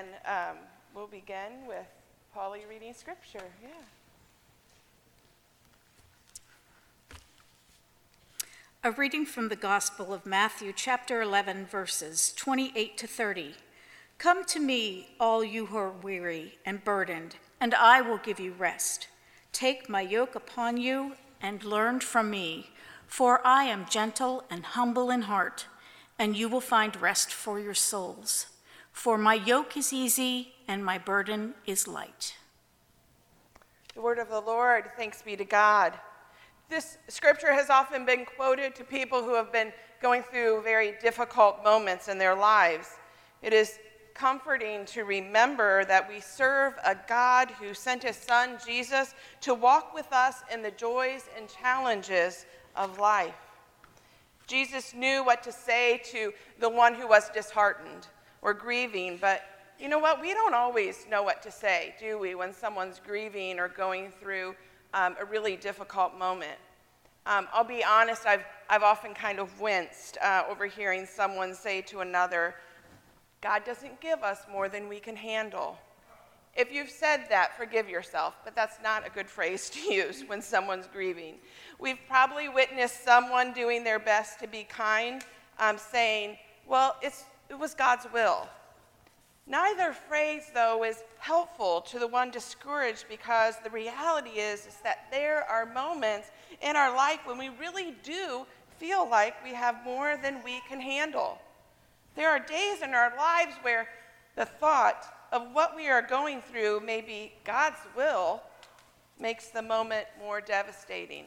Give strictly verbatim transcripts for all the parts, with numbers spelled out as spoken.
and um, we'll begin with Polly reading scripture. Yeah. A reading from the Gospel of Matthew, chapter eleven, verses twenty-eight to thirty. Come to me, all you who are weary and burdened, and I will give you rest. Take my yoke upon you and learn from me, for I am gentle and humble in heart, and you will find rest for your souls. For my yoke is easy and my burden is light. The word of the Lord, thanks be to God. This scripture has often been quoted to people who have been going through very difficult moments in their lives. It is comforting to remember that we serve a God who sent his son, Jesus, to walk with us in the joys and challenges of life. Jesus knew what to say to the one who was disheartened or grieving, but you know what? We don't always know what to say, do we, when someone's grieving or going through Um, a really difficult moment. Um, I'll be honest, I've, I've often kind of winced uh, over hearing someone say to another, God doesn't give us more than we can handle. If you've said that, forgive yourself, but that's not a good phrase to use when someone's grieving. We've probably witnessed someone doing their best to be kind, um, saying, well, it's, it was God's will. Neither phrase, though, is helpful to the one discouraged, because the reality is, is that there are moments in our life when we really do feel like we have more than we can handle. There are days in our lives where the thought of what we are going through, maybe God's will, makes the moment more devastating.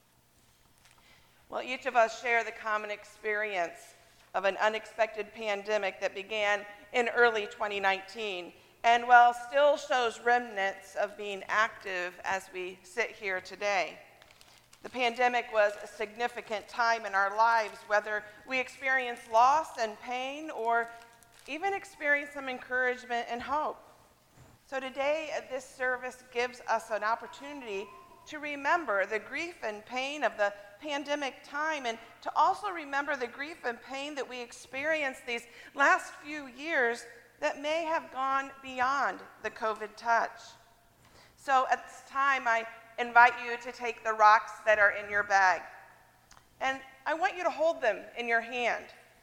Well, each of us share the common experience of an unexpected pandemic that began in early twenty nineteen, and while still shows remnants of being active as we sit here today. The pandemic was a significant time in our lives, whether we experienced loss and pain or even experienced some encouragement and hope. So today, this service gives us an opportunity to remember the grief and pain of the pandemic time, and to also remember the grief and pain that we experienced these last few years that may have gone beyond the COVID touch. So at this time, I invite you to take the rocks that are in your bag, and I want you to hold them in your hand.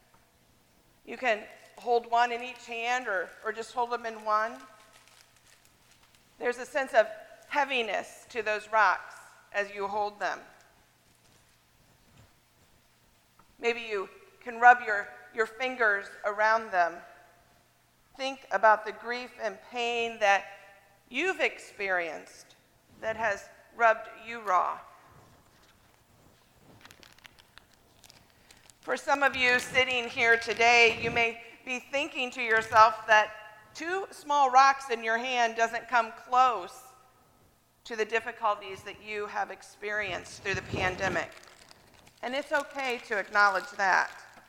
You can hold one in each hand, or, or just hold them in one. There's a sense of heaviness to those rocks as you hold them. Maybe you can rub your, your fingers around them. Think about the grief and pain that you've experienced that has rubbed you raw. For some of you sitting here today, you may be thinking to yourself that two small rocks in your hand doesn't come close to the difficulties that you have experienced through the pandemic. And it's okay to acknowledge that.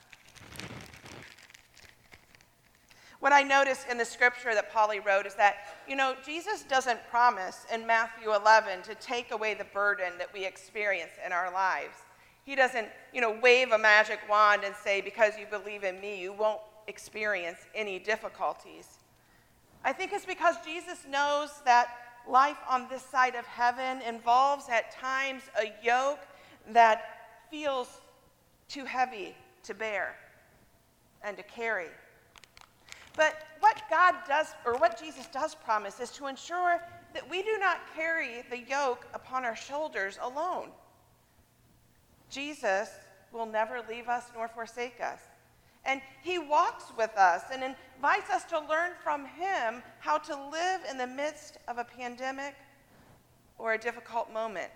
What I notice in the scripture that Polly wrote is that, you know, Jesus doesn't promise in Matthew eleven to take away the burden that we experience in our lives. He doesn't, you know, wave a magic wand and say, because you believe in me, you won't experience any difficulties. I think it's because Jesus knows that life on this side of heaven involves at times a yoke that feels too heavy to bear and to carry. But what God does, or what Jesus does promise, is to ensure that we do not carry the yoke upon our shoulders alone. Jesus will never leave us nor forsake us. And he walks with us and invites us to learn from him how to live in the midst of a pandemic or a difficult moment.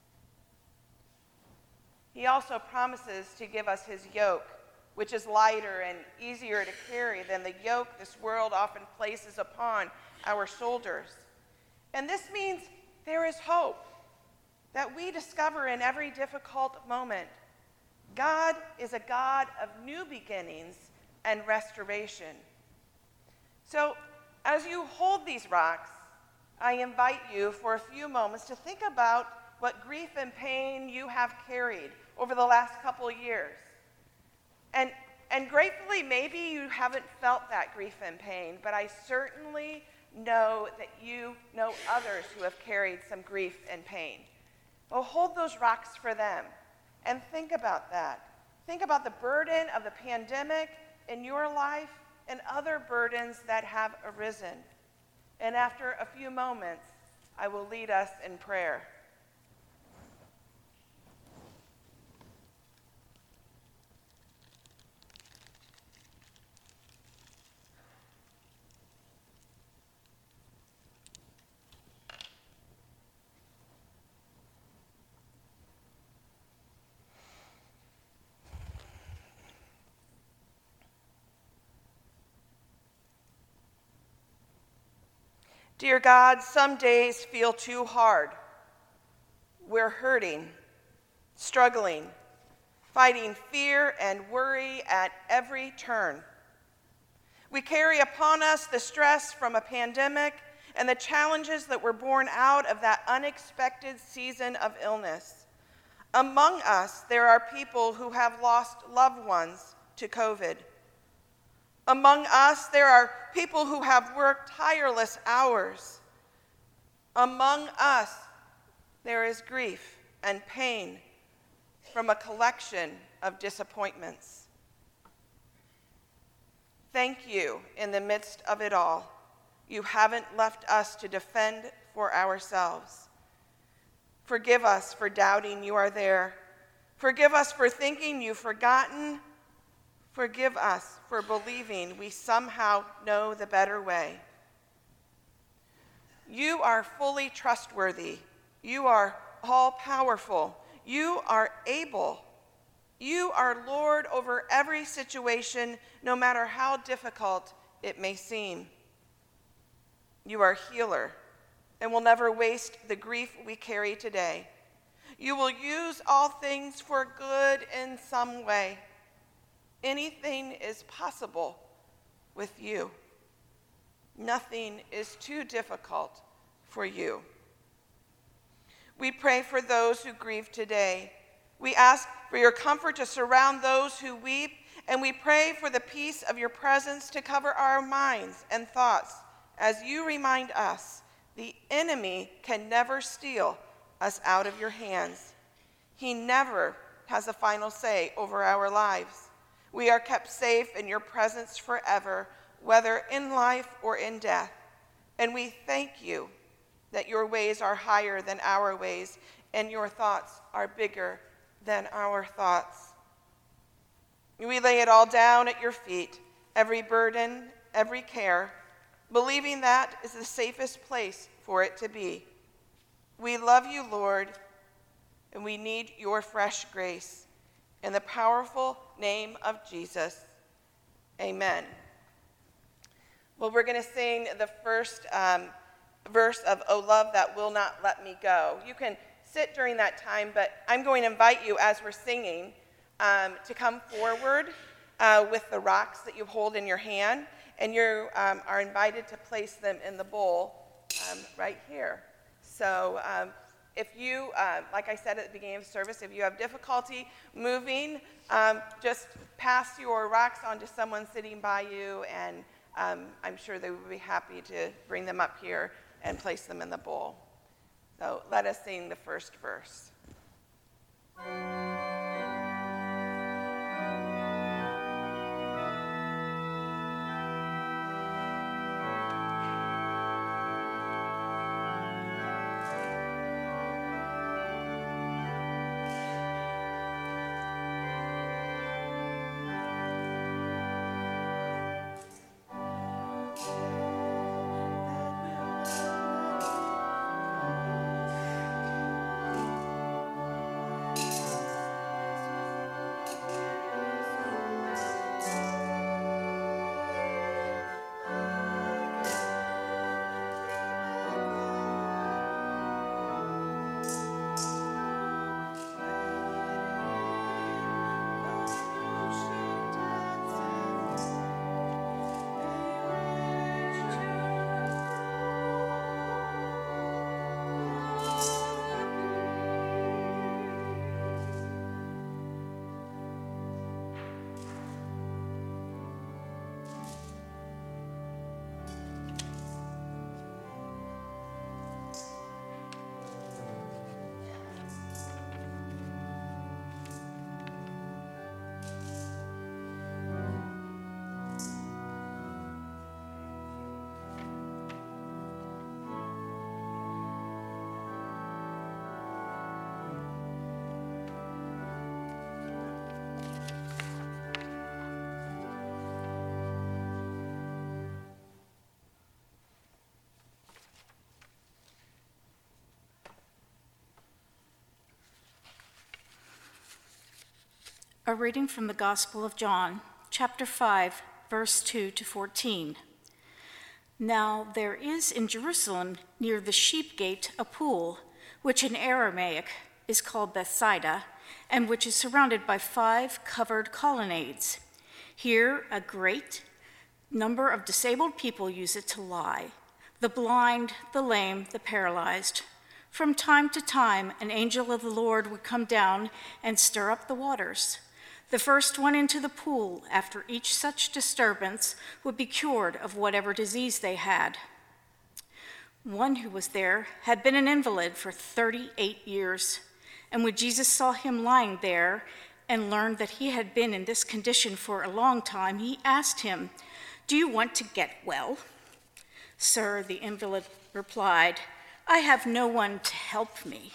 He also promises to give us his yoke, which is lighter and easier to carry than the yoke this world often places upon our shoulders. And this means there is hope that we discover in every difficult moment. God is a God of new beginnings and restoration. So, as you hold these rocks, I invite you for a few moments to think about what grief and pain you have carried over the last couple of years. And and gratefully, maybe you haven't felt that grief and pain, but I certainly know that you know others who have carried some grief and pain. Well, hold those rocks for them and think about that. Think about the burden of the pandemic in your life and other burdens that have arisen. And after a few moments, I will lead us in prayer. Dear God, some days feel too hard. We're hurting, struggling, fighting fear and worry at every turn. We carry upon us the stress from a pandemic and the challenges that were born out of that unexpected season of illness. Among us, there are people who have lost loved ones to COVID. Among us, there are people who have worked tireless hours. Among us, there is grief and pain from a collection of disappointments. Thank you in the midst of it all. You haven't left us to defend for ourselves. Forgive us for doubting you are there. Forgive us for thinking you've forgotten. Forgive us for believing we somehow know the better way. You are fully trustworthy. You are all-powerful. You are able. You are Lord over every situation, no matter how difficult it may seem. You are healer and will never waste the grief we carry today. You will use all things for good in some way. Anything is possible with you. Nothing is too difficult for you. We pray for those who grieve today. We ask for your comfort to surround those who weep, and we pray for the peace of your presence to cover our minds and thoughts as you remind us the enemy can never steal us out of your hands. He never has a final say over our lives. We are kept safe in your presence forever, whether in life or in death. And we thank you that your ways are higher than our ways, and your thoughts are bigger than our thoughts. We lay it all down at your feet, every burden, every care, believing that is the safest place for it to be. We love you, Lord, and we need your fresh grace. In the powerful name of Jesus, amen. Well, we're going to sing the first um, verse of O Love That Will Not Let Me Go. You can sit during that time, but I'm going to invite you as we're singing um, to come forward uh, with the rocks that you hold in your hand, and you um, are invited to place them in the bowl um, right here. So um, if you, uh, like I said at the beginning of the service, if you have difficulty moving, um, just pass your rocks on to someone sitting by you, and um, I'm sure they would be happy to bring them up here and place them in the bowl. So let us sing the first verse. A reading from the Gospel of John, chapter five, verse two to fourteen. Now there is in Jerusalem near the sheep gate a pool, which in Aramaic is called Bethsaida, and which is surrounded by five covered colonnades. Here a great number of disabled people use it to lie: the blind, the lame, the paralyzed. From time to time, an angel of the Lord would come down and stir up the waters. The first one into the pool after each such disturbance would be cured of whatever disease they had. One who was there had been an invalid for thirty-eight years, and when Jesus saw him lying there and learned that he had been in this condition for a long time, he asked him, "Do you want to get well?" "Sir," the invalid replied, "I have no one to help me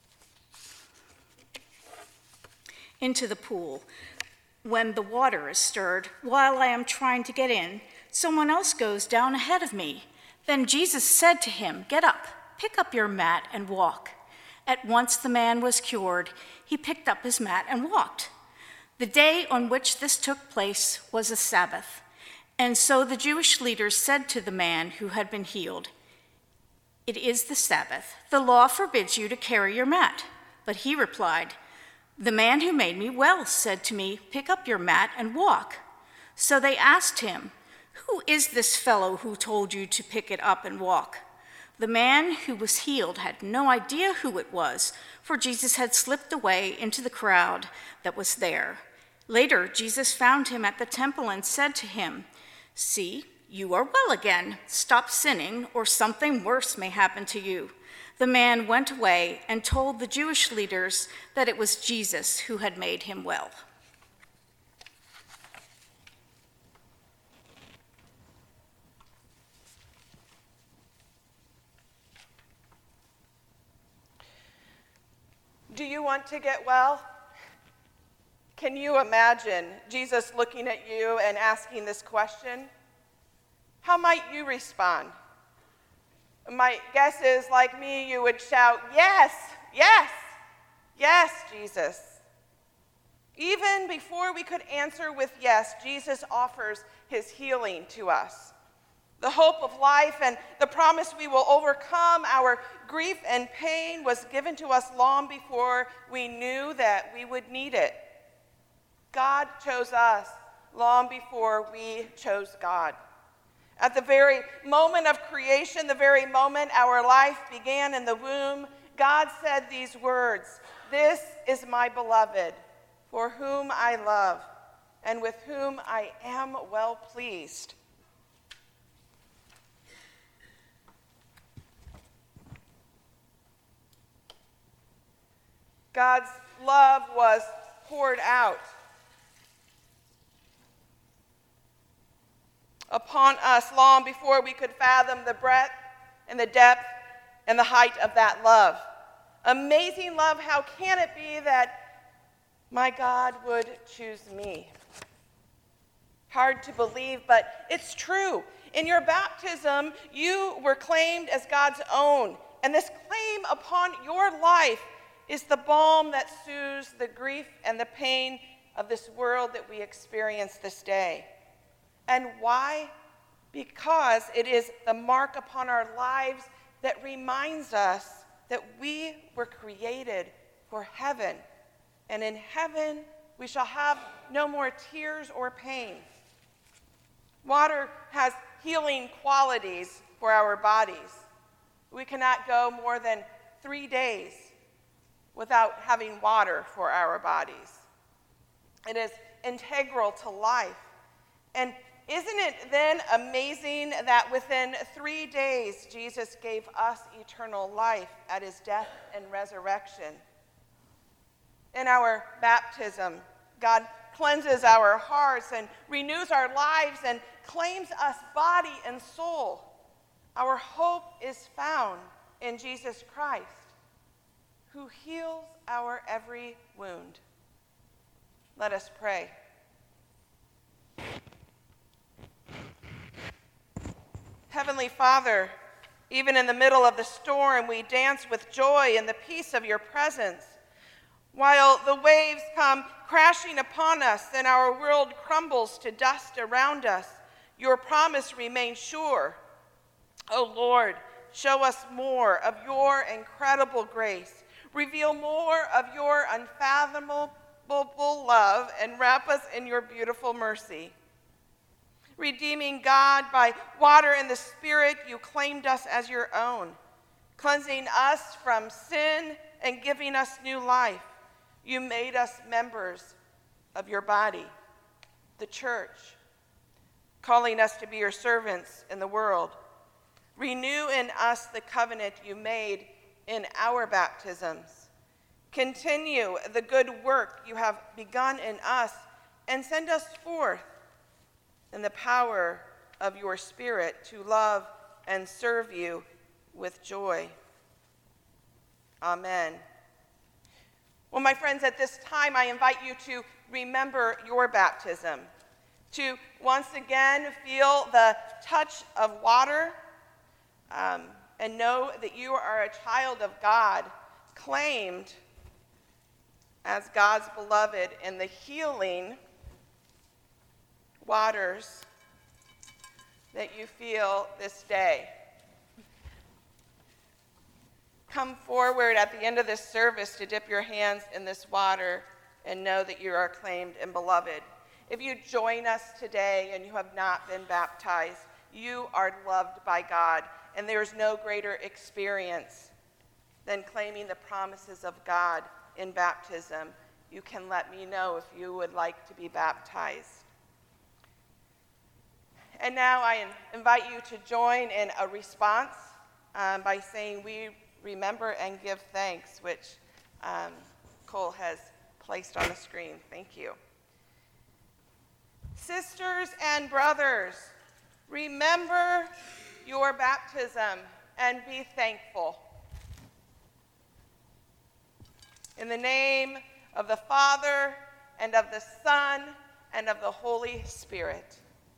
into the pool when the water is stirred. While I am trying to get in, someone else goes down ahead of me." Then Jesus said to him, "Get up, pick up your mat and walk." At once the man was cured. He picked up his mat and walked. The day on which this took place was a Sabbath. And so the Jewish leaders said to the man who had been healed, "It is the Sabbath. The law forbids you to carry your mat." But he replied, "The man who made me well said to me, 'Pick up your mat and walk.'" So they asked him, "Who is this fellow who told you to pick it up and walk?" The man who was healed had no idea who it was, for Jesus had slipped away into the crowd that was there. Later, Jesus found him at the temple and said to him, "See, you are well again. Stop sinning, or something worse may happen to you." The man went away and told the Jewish leaders that it was Jesus who had made him well. Do you want to get well? Can you imagine Jesus looking at you and asking this question? How might you respond? My guess is, like me, you would shout, "Yes, yes, yes, Jesus." Even before we could answer with yes, Jesus offers his healing to us. The hope of life and the promise we will overcome our grief and pain was given to us long before we knew that we would need it. God chose us long before we chose God. At the very moment of creation, the very moment our life began in the womb, God said these words, "This is my beloved, for whom I love, and with whom I am well pleased." God's love was poured out upon us long before we could fathom the breadth and the depth and the height of that love. Amazing love, how can it be that my God would choose me? Hard to believe, but it's true. In your baptism, you were claimed as God's own, and this claim upon your life is the balm that soothes the grief and the pain of this world that we experience this day. And why? Because it is the mark upon our lives that reminds us that we were created for heaven. And in heaven, we shall have no more tears or pain. Water has healing qualities for our bodies. We cannot go more than three days without having water for our bodies. It is integral to life. And isn't it then amazing that within three days, Jesus gave us eternal life at his death and resurrection? In our baptism, God cleanses our hearts and renews our lives and claims us body and soul. Our hope is found in Jesus Christ, who heals our every wound. Let us pray. Heavenly Father, even in the middle of the storm, we dance with joy in the peace of your presence. While the waves come crashing upon us and our world crumbles to dust around us, your promise remains sure. O Lord, show us more of your incredible grace. Reveal more of your unfathomable love and wrap us in your beautiful mercy. Redeeming God by water and the Spirit, you claimed us as your own, cleansing us from sin and giving us new life. You made us members of your body, the church, calling us to be your servants in the world. Renew in us the covenant you made in our baptisms. Continue the good work you have begun in us and send us forth in the power of your Spirit to love and serve you with joy. Amen. Well, my friends, at this time, I invite you to remember your baptism, to once again feel the touch of water, um, and know that you are a child of God, claimed as God's beloved in the healing waters that you feel this day. Come forward at the end of this service to dip your hands in this water and know that you are claimed and beloved. If you join us today and you have not been baptized, you are loved by God, and there is no greater experience than claiming the promises of God in baptism. You can let me know if you would like to be baptized. And now I invite you to join in a response um, by saying, "We remember and give thanks," which um, Cole has placed on the screen. Thank you. Sisters and brothers, remember your baptism and be thankful. In the name of the Father, and of the Son, and of the Holy Spirit.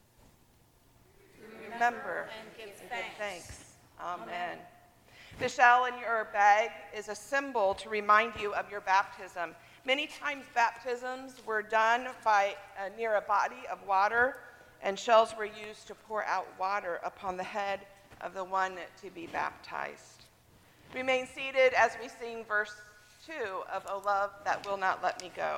Remember and give and thanks. give thanks. Amen. Amen. The shell in your bag is a symbol to remind you of your baptism. Many times baptisms were done by uh, near a body of water, and shells were used to pour out water upon the head of the one to be baptized. Remain seated as we sing verse two of O Love That Will Not Let Me Go.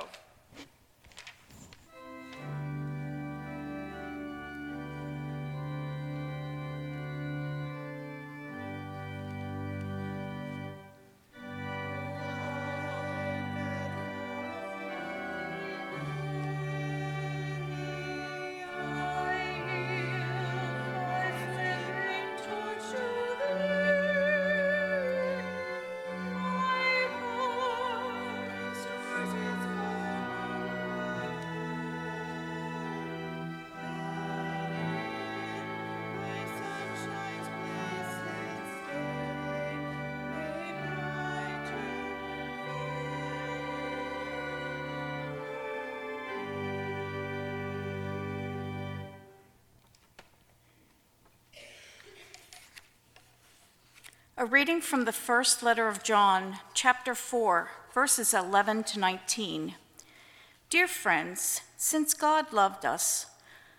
A reading from the first letter of John, chapter four, verses eleven to nineteen. Dear friends, since God loved us,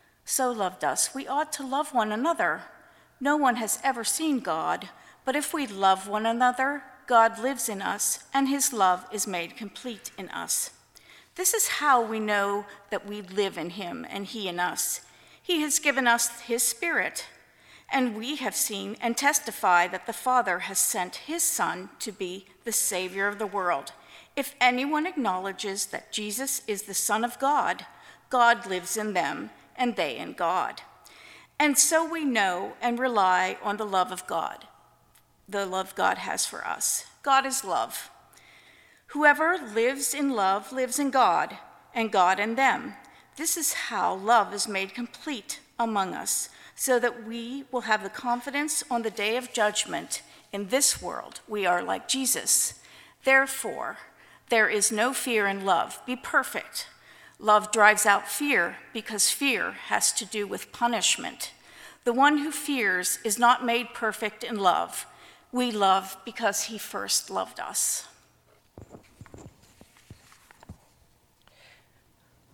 so loved us, we ought to love one another. No one has ever seen God, but if we love one another, God lives in us, and his love is made complete in us. This is how we know that we live in him and he in us. He has given us his Spirit. And we have seen and testify that the Father has sent his Son to be the Savior of the world. If anyone acknowledges that Jesus is the Son of God, God lives in them, and they in God. And so we know and rely on the love of God, the love God has for us. God is love. Whoever lives in love lives in God, and God in them. This is how love is made complete among us, so that we will have the confidence on the day of judgment. In this world, we are like Jesus. Therefore, there is no fear in love. Be perfect. Love drives out fear, because fear has to do with punishment. The one who fears is not made perfect in love. We love because he first loved us.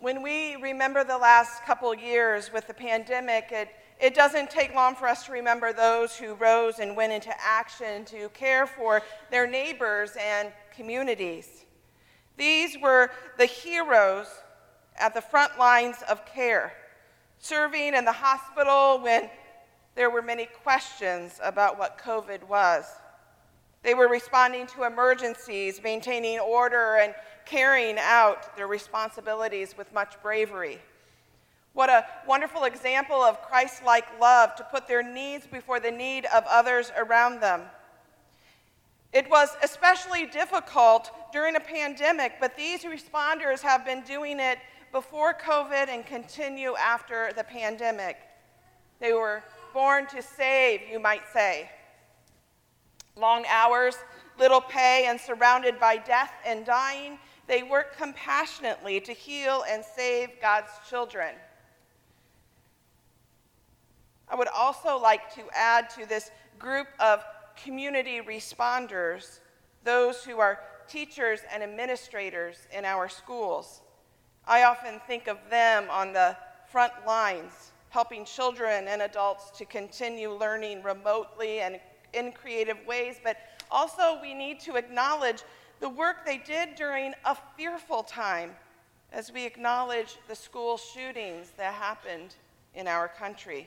When we remember the last couple years with the pandemic, it, it doesn't take long for us to remember those who rose and went into action to care for their neighbors and communities. These were the heroes at the front lines of care, serving in the hospital when there were many questions about what COVID was. They were responding to emergencies, maintaining order, and carrying out their responsibilities with much bravery. What a wonderful example of Christ-like love to put their needs before the need of others around them. It was especially difficult during a pandemic, but these responders have been doing it before COVID and continue after the pandemic. They were born to save, you might say. Long hours, little pay, and surrounded by death and dying, they work compassionately to heal and save God's children. I would also like to add to this group of community responders those who are teachers and administrators in our schools. I often think of them on the front lines, helping children and adults to continue learning remotely and in creative ways, but also we need to acknowledge the work they did during a fearful time as we acknowledge the school shootings that happened in our country.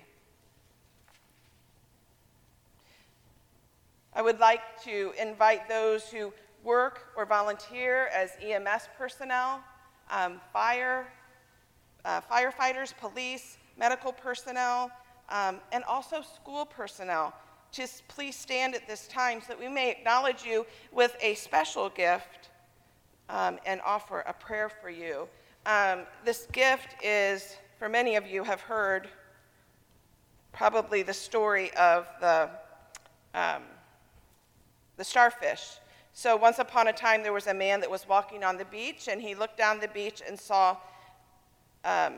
I would like to invite those who work or volunteer as E M S personnel, um, fire, uh, firefighters, police, medical personnel, um, and also school personnel. Just please stand at this time so that we may acknowledge you with a special gift um, and offer a prayer for you. Um, this gift is, for many of you have heard probably the story of the, um, the starfish. So once upon a time there was a man that was walking on the beach, and he looked down the beach and saw um,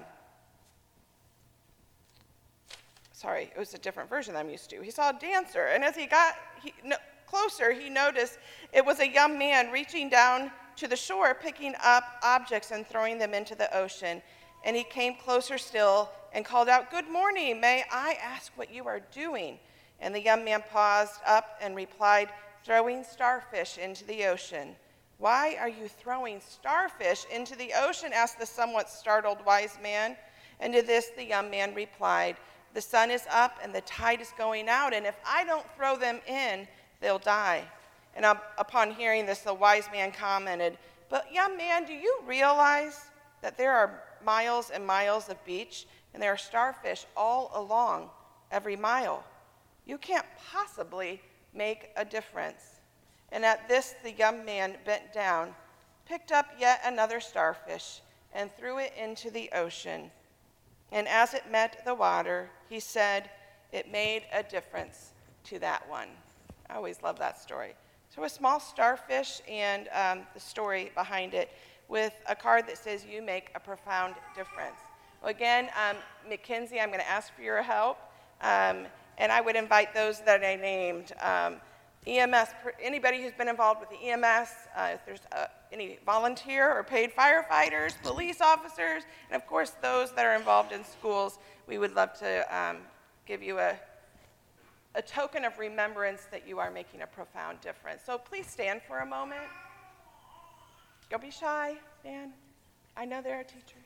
Sorry, it was a different version I'm used to. He saw a dancer, and as he got he, no, closer, he noticed it was a young man reaching down to the shore, picking up objects and throwing them into the ocean. And he came closer still and called out, "Good morning, may I ask what you are doing?" And the young man paused up and replied, "Throwing starfish into the ocean." "Why are you throwing starfish into the ocean?" asked the somewhat startled wise man. And to this the young man replied, "The sun is up and the tide is going out, and if I don't throw them in, they'll die." And up, upon hearing this, the wise man commented, "But young man, do you realize that there are miles and miles of beach, and there are starfish all along every mile? You can't possibly make a difference." And at this, the young man bent down, picked up yet another starfish, and threw it into the ocean. And as it met the water, he said, "It made a difference to that one." I always love that story. So a small starfish and um, the story behind it with a card that says, "You make a profound difference." Well, again, um, Mackenzie, I'm going to ask for your help. Um, and I would invite those that I named. Um, E M S, anybody who's been involved with the E M S, uh, if there's uh, any volunteer or paid firefighters, police officers, and of course those that are involved in schools, we would love to um, give you a, a token of remembrance that you are making a profound difference. So please stand for a moment. Don't be shy, Dan. I know there are teachers.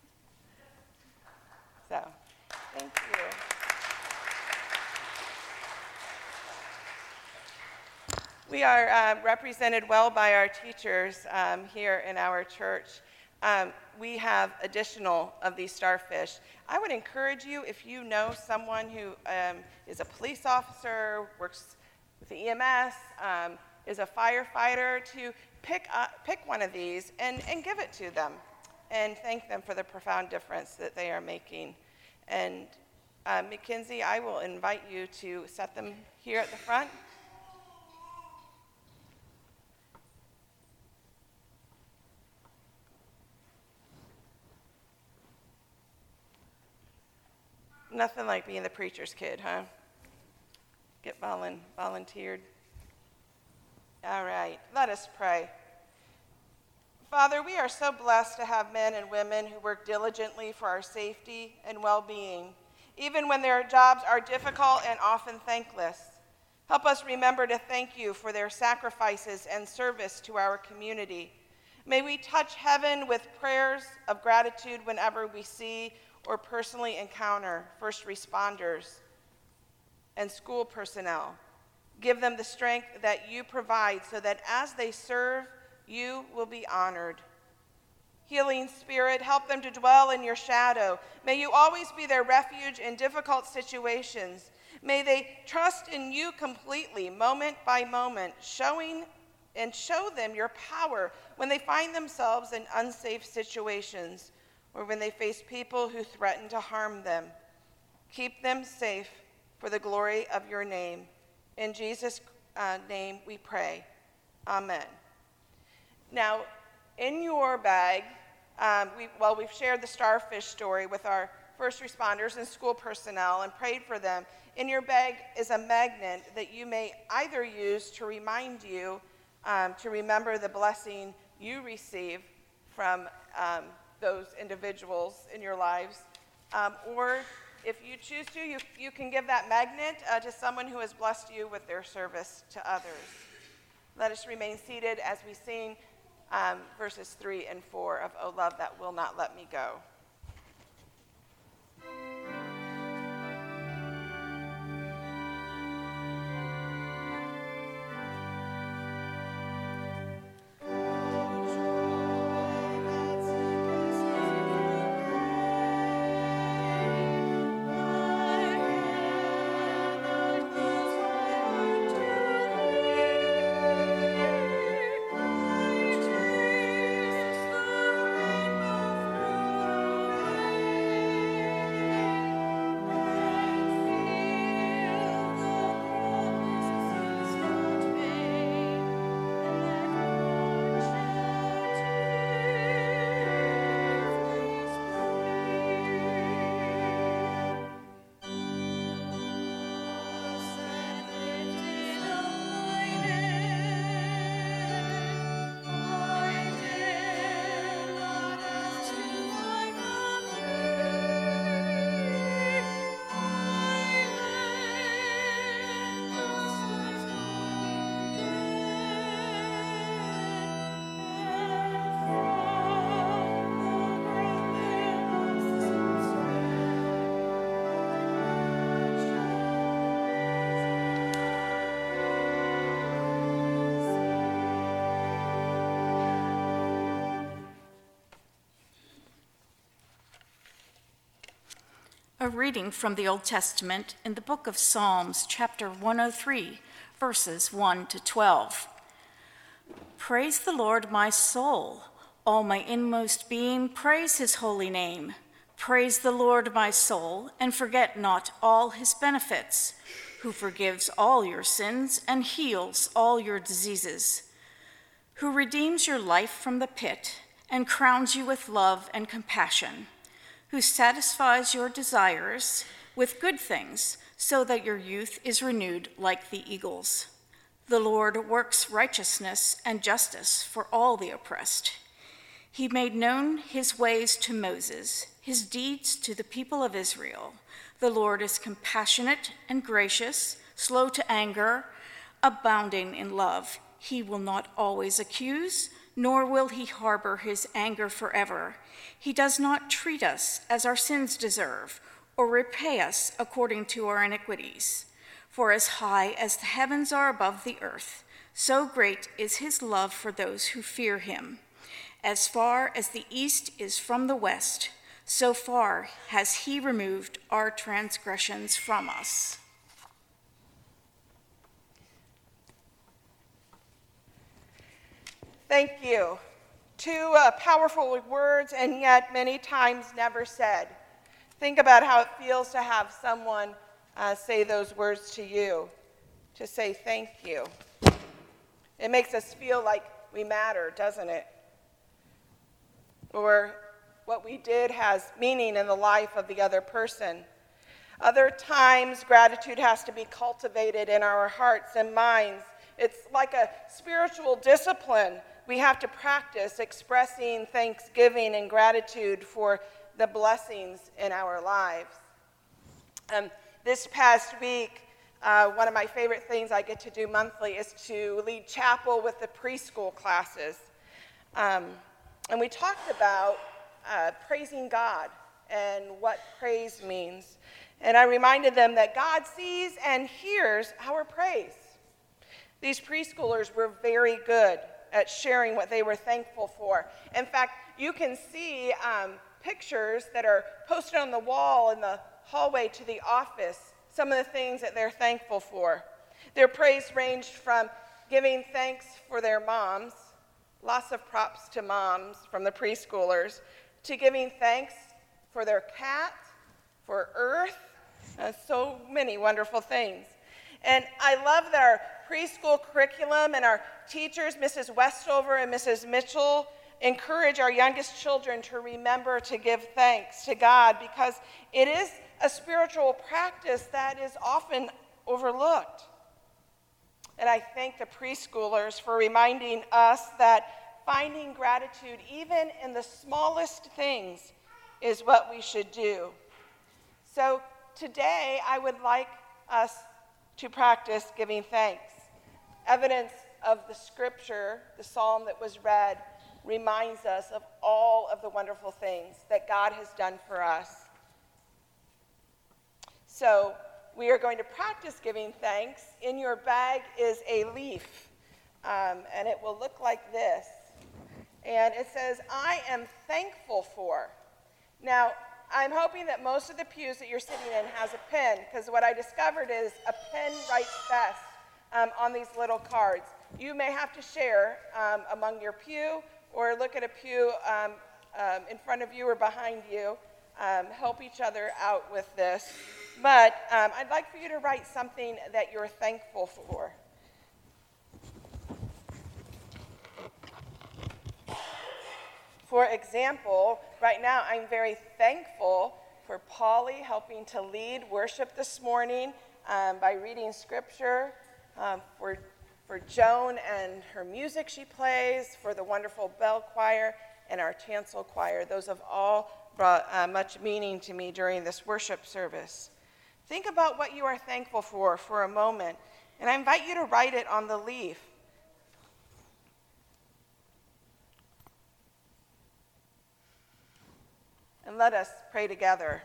So, thank you. We are uh, represented well by our teachers um, here in our church. Um, we have additional of these starfish. I would encourage you, if you know someone who um, is a police officer, works with the E M S, um, is a firefighter, to pick up, pick one of these and, and give it to them and thank them for the profound difference that they are making. And uh, Mackenzie, I will invite you to set them here at the front. Nothing like being the preacher's kid, huh? Get volun- volunteered. All right, let us pray. Father, we are so blessed to have men and women who work diligently for our safety and well-being, even when their jobs are difficult and often thankless. Help us remember to thank you for their sacrifices and service to our community. May we touch heaven with prayers of gratitude whenever we see or personally encounter first responders and school personnel. Give them the strength that you provide so that as they serve, you will be honored. Healing Spirit, help them to dwell in your shadow. May you always be their refuge in difficult situations. May they trust in you completely, moment by moment, showing and show them your power when they find themselves in unsafe situations or when they face people who threaten to harm them. Keep them safe for the glory of your name. In Jesus' uh, name we pray. Amen. Now, in your bag, um, we, well, we've shared the starfish story with our first responders and school personnel and prayed for them. In your bag is a magnet that you may either use to remind you um, to remember the blessing you receive from um, those individuals in your lives, um, or if you choose to, you, you can give that magnet uh, to someone who has blessed you with their service to others. Let us remain seated as we sing um, verses three and four of O Love That Will Not Let Me Go. A reading from the Old Testament in the book of Psalms, chapter one oh three, verses one to twelve. Praise the Lord, my soul. All my inmost being, praise his holy name. Praise the Lord, my soul, and forget not all his benefits, who forgives all your sins and heals all your diseases, who redeems your life from the pit and crowns you with love and compassion, who satisfies your desires with good things so that your youth is renewed like the eagles. The Lord works righteousness and justice for all the oppressed. He made known his ways to Moses, his deeds to the people of Israel. The Lord is compassionate and gracious, slow to anger, abounding in love. He will not always accuse, nor will he harbor his anger forever. He does not treat us as our sins deserve, or repay us according to our iniquities. For as high as the heavens are above the earth, so great is his love for those who fear him. As far as the east is from the west, so far has he removed our transgressions from us. Thank you. Two uh, powerful words, and yet many times never said. Think about how it feels to have someone uh, say those words to you, to say thank you. It makes us feel like we matter, doesn't it? Or what we did has meaning in the life of the other person. Other times, gratitude has to be cultivated in our hearts and minds. It's like a spiritual discipline we have to practice expressing thanksgiving and gratitude for the blessings in our lives. Um, this past week, uh, one of my favorite things I get to do monthly is to lead chapel with the preschool classes. Um, and we talked about uh, praising God and what praise means. And I reminded them that God sees and hears our praise. These preschoolers were very good at sharing what they were thankful for. In fact, you can see um, pictures that are posted on the wall in the hallway to the office, some of the things that they're thankful for. Their praise ranged from giving thanks for their moms, lots of props to moms from the preschoolers, to giving thanks for their cat, for Earth, uh, so many wonderful things. And I love that our preschool curriculum and our teachers, Missus Westover and Missus Mitchell, encourage our youngest children to remember to give thanks to God, because it is a spiritual practice that is often overlooked. And I thank the preschoolers for reminding us that finding gratitude, even in the smallest things, is what we should do. So today, I would like us to practice giving thanks. Evidence of the scripture, the psalm that was read, reminds us of all of the wonderful things that God has done for us. So we are going to practice giving thanks. In your bag is a leaf, um, and it will look like this. And it says, I am thankful for. Now, I'm hoping that most of the pews that you're sitting in has a pen, because what I discovered is a pen writes best um, on these little cards. You may have to share um, among your pew, or look at a pew um, um, in front of you or behind you. Um, help each other out with this. But um, I'd like for you to write something that you're thankful for. For example, right now I'm very thankful for Polly helping to lead worship this morning um, by reading scripture, um, for, for Joan and her music she plays, for the wonderful bell choir and our chancel choir. Those have all brought uh, much meaning to me during this worship service. Think about what you are thankful for for a moment, and I invite you to write it on the leaf. And let us pray together.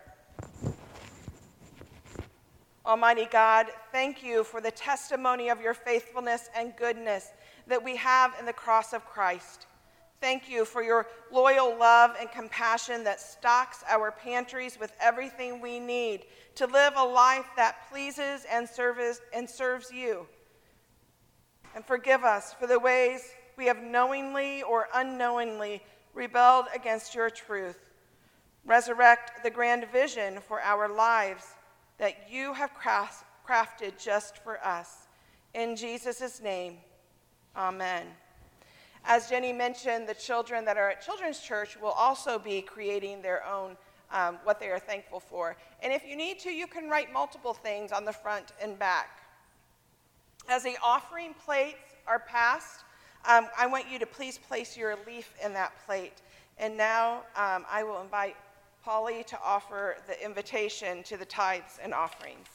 Almighty God, thank you for the testimony of your faithfulness and goodness that we have in the cross of Christ. Thank you for your loyal love and compassion that stocks our pantries with everything we need to live a life that pleases and serves, and serves you. And forgive us for the ways we have knowingly or unknowingly rebelled against your truth. Resurrect the grand vision for our lives that you have crafted just for us. In Jesus' name, amen. As Jenny mentioned, the children that are at Children's Church will also be creating their own, um, what they are thankful for. And if you need to, you can write multiple things on the front and back. As the offering plates are passed, um, I want you to please place your leaf in that plate. And now um, I will invite Polly to offer the invitation to the tithes and offerings.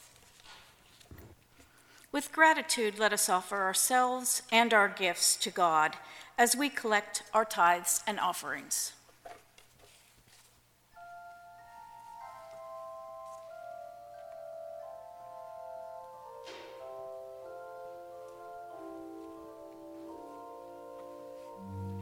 With gratitude, let us offer ourselves and our gifts to God as we collect our tithes and offerings.